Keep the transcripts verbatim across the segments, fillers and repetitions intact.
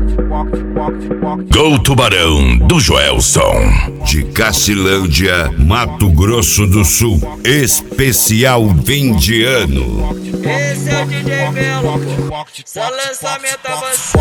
Go Tubarão do Joelson. De Cacilândia, Mato Grosso do Sul. Especial fim de ano. Esse é o D J Velo, só lançamento a você.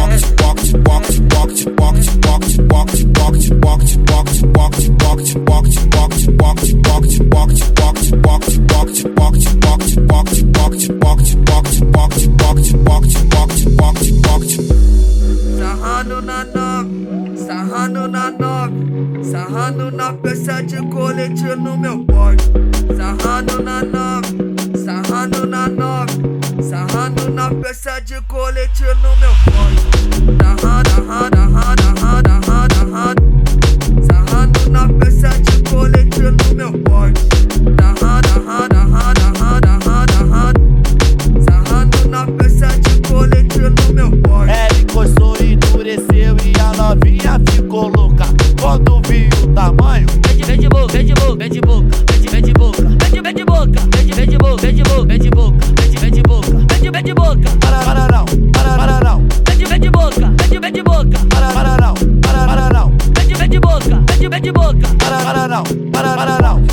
Sarrando na nove, sarrando na nove, sarrando na peça de colete no meu porte. Sarrando na nove, sarrando na nove, sarrando na peça de colete no meu porte. Sarrando, sarrando, sarrando, sarrando, sarrando, sarrando na peça de colete no meu porte. Sarrando, sarrando, sarrando, sarrando, sarrando, sarrando na peça de colete no meu porte. Ela encostou e endureceu e a novinha ficou louca quando viu o tamanho. Vem de boca, vem de boca, vem de boca, vem de boca, vem de boca, vem de de boca, vem de boca, vem de boca, vem de boca, vem de boca. Para para não, para para não. Vem de boca, vem de boca. Para para não, para para não. Vem de boca, vem de boca. Para para não, para para não.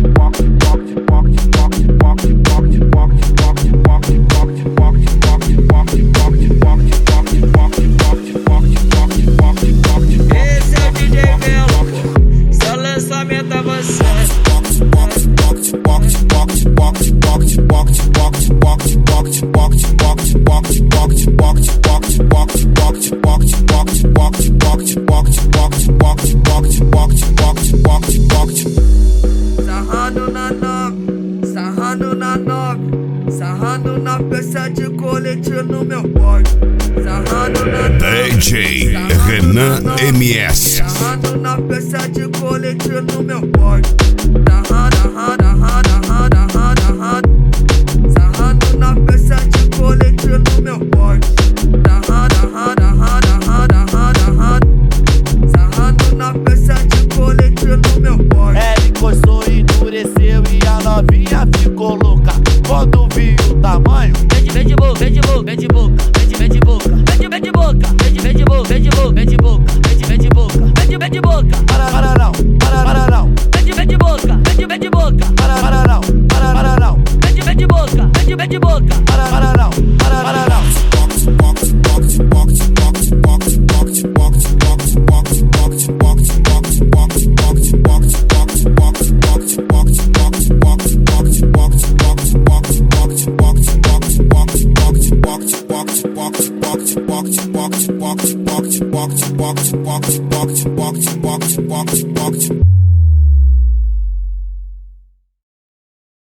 Esse é o D J Velo, só lançamento a você. Sarrando na nove, sarrando na nove, sarrando na peça de colete no meu porte. Sarrando na nove, D J Renan M S. sarrando na peça de colete no meu porte. Sarrando, sarrando, sarrando, sarrando, sarrando, sarrando na peça de colete no meu porte. Sarrando, sarrando, sarrando, sarrando, sarrando na peça de colete no meu porte. Ela encostou e endureceu e a novinha ficou louca quando viu o tamanho. Vem de boca, vem de boca, vem de boca, vem de boca, vem de boca, vem de boca, vem de boca, vem de boca, vem de boca, vem de boca. Para para não, para para não. Vem de boca, vem de boca. Para para não, para para não. Vem de boca, vem de boca. Para para não, para para não. Box, box, box, box, box, box, box, box, box, box, box.